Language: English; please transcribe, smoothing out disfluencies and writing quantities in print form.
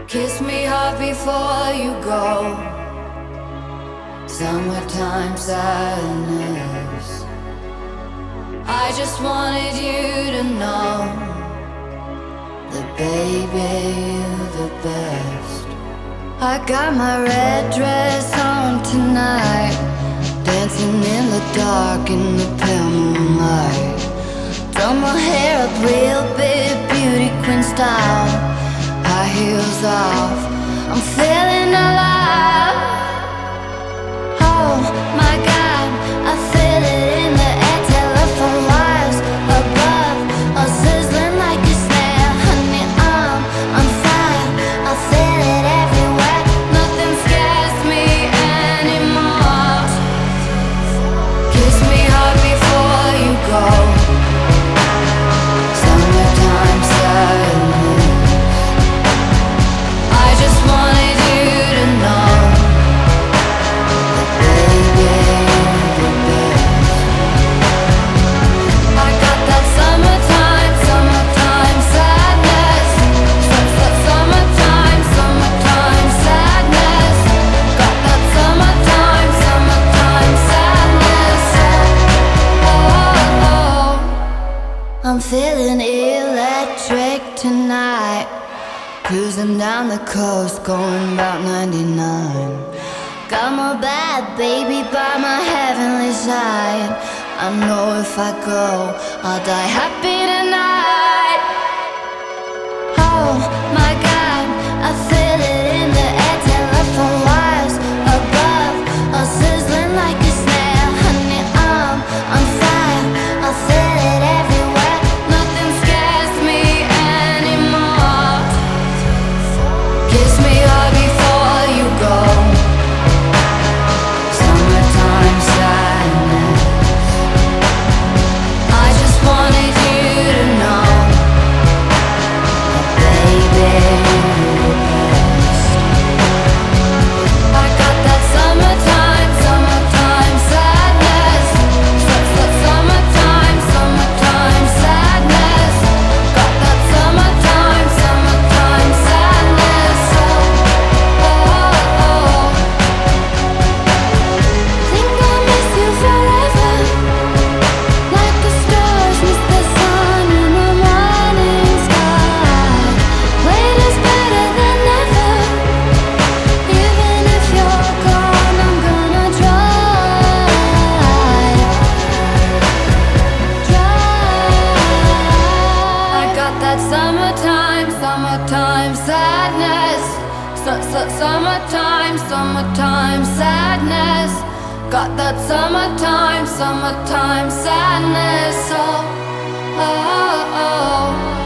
Kiss me hard before you go. Summertime sadness. I just wanted you to know that baby, you're the best. I got my red dress on tonight, dancing in the dark in the pale moonlight. Done my hair up real big, beauty queen style. High heels off, I'm feeling alive. Oh my God, I feel it in the air. Telephone wires above, all sizzling like a snare. Honey, I'm on fire, I feel it everywhere. Nothing scares me anymore. Kiss me hard before you go. Summertime sadness. I just wanted you to know that baby, you're the best. I got that summertime, summertime sadness. Summertime, summertime sadness. Got that summertime, summertime sadness. Oh, I'm feeling electric tonight. Cruising down the coast, going about 99. Got my bad baby by my heavenly side. I know if I go, I'll die happy tonight. Oh my God, I feel it in the air. Telephone wires above, all sizzling like a snare. Honey, I'm on fire, I feel it everywhere. Nothing scares me anymore. Kiss me hard before you go. Summertime sadness. I just wanted you to know that baby, you're the best. I got that summertime, summertime sadness. Summertime, summertime sadness. Got that summertime, summertime sadness. Think I'll miss you forever, like the stars miss the sun in the morning sky. Wait is better than never. Even if you're gone, I'm gonna try. I got that summertime, summertime sadness. Summertime, summertime sadness. Got that summertime, summertime sadness. Oh, oh, oh.